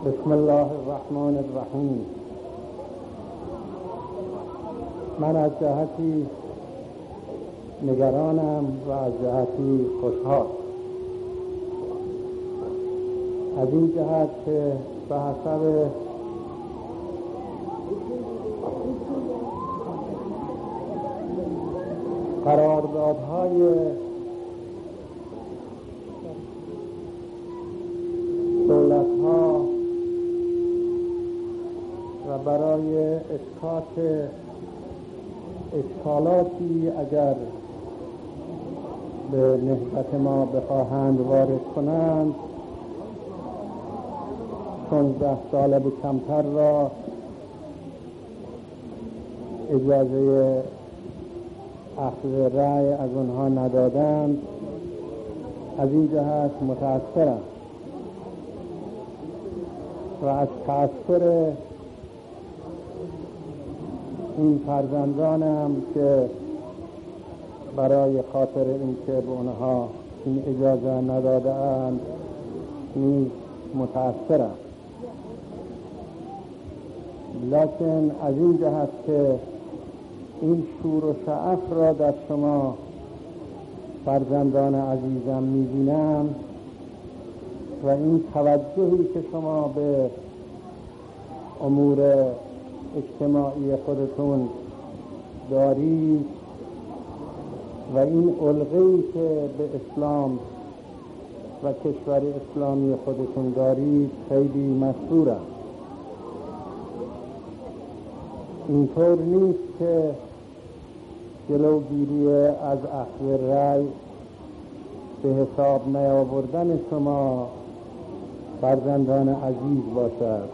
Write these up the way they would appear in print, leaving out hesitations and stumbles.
بسم الله الرحمن الرحیم. من از جهتی نگرانم و از جهتی خوشحال. از این جهت که به حسب قراردادهای دولت‌ها و برای اسقاط اشکالاتی اگر به نهضت ما بخواهند وارد کنند 16 ساله به کمتر را اجازه اخذ رأی از آنها ندادند. از این جهت متأثرم و از تأثیر این فرزندانم که برای خاطر اینکه به اونها این اجازه نداده اند نیز متأثرم. لکن از این جهت که این شور و شعف را در شما فرزندان عزیزم می‌بینم و این توجهی که شما به امور اجتماعی خودتون دارید و این علقه‌ای که به اسلام و کشور اسلامی خودتون دارید خیلی مسرورم. اینطور نیست که جلوگیری از اخذ رأی به حساب نیاوردن شما فرزندان عزیز باشد.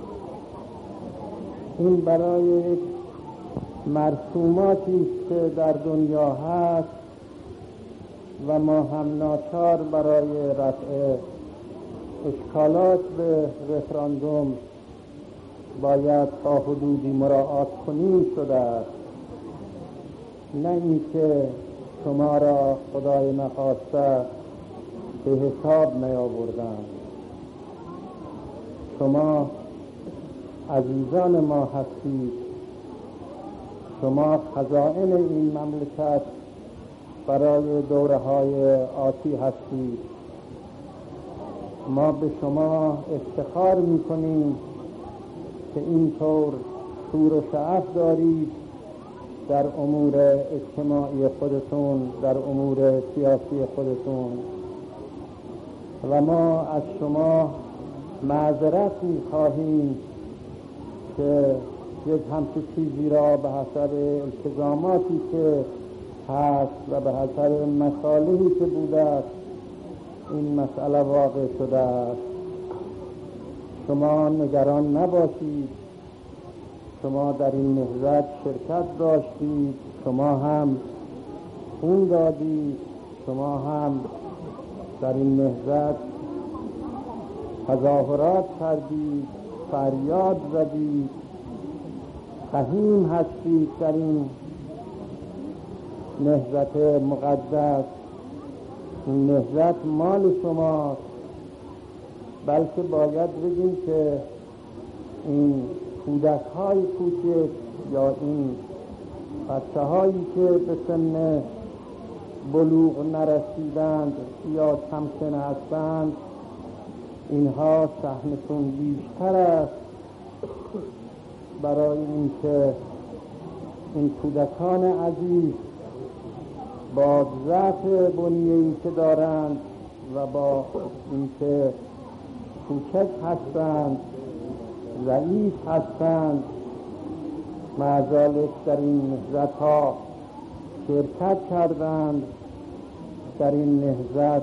این برای یک مرسوماتی است که در دنیا هست و ما هم ناچار برای رفع اشکالات به رفراندوم باید تا حدودی مراعات کنیم شده است. نه اینکه شما را خدای نخواسته به حساب نیاوردند. شما عزیزان ما هستید. شما خزائن این مملکت برای دوره‌های آتی هستید. ما به شما افتخار می‌کنیم که اینطور شور و شعف دارید در امور اجتماعی خودتون، در امور سیاسی خودتون و ما از شما معذرت می‌خواهیم که یک همچه چیزی را به حسب التزاماتی که هست و به حسب مصالحی که بوده است این مسئله واقع شده است. شما نگران نباشید. شما در این نهضت شرکت داشتید. شما هم خون دادید. شما هم در این نهضت تظاهرات کردید، فریاد زدید، سهیم هستید در این نهضت مقدس. این نهضت مال شماست. بلکه باید بگیم که این کودک‌های کوچک یا این بچه‌هایی که به سن بلوغ نرسیدند یا کم سن هستند اینها سهمشون بیشتر است برای اینکه این کودکان عزیز با ضعف بنیه‌ای که دارند و با اینکه کوچک هستند، ضعیف هستند، معذالک در این نهضت‌ها شرکت کردند، در این نهضت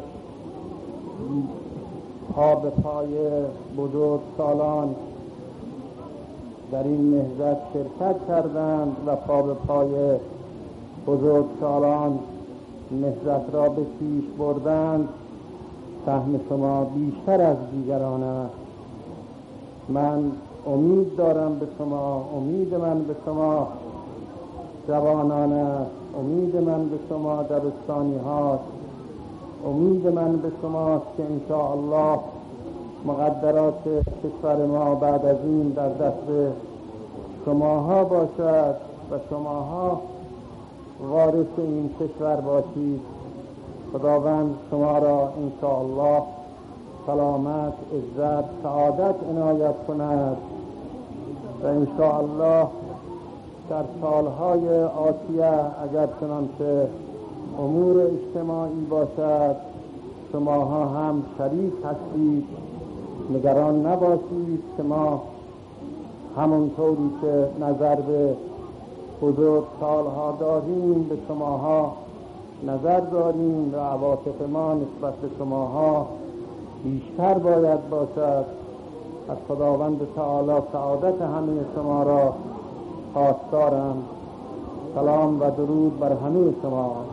پا به پای بزرگ سالان در این نهضت شرکت کردند و پا به پای بزرگ سالان نهضت را به پیش بردند. سهم شما بیشتر از دیگران است. من امید دارم به شما. امید من به شما جوانان است. امید من به شما دبستانی هاست. امید من به شماست که انشاءالله مقدرات کشور ما بعد از این در دست شماها باشد و شماها وارث این کشور باشید. خداوند شما را انشاءالله سلامت، عزت، سعادت عنایت کند و انشاءالله در سالهای آتیه اگر چنانچه امور اجتماعی باشد شماها هم شریک هستید. نگران نباشید که ما همونطوری که نظر به بزرگ سالها داریم به شماها نظر داریم و عواطف ما نسبت به شماها بیشتر باید باشد. از خداوند تعالی سعادت همه شما را خواستارم. سلام و درود بر همه شما.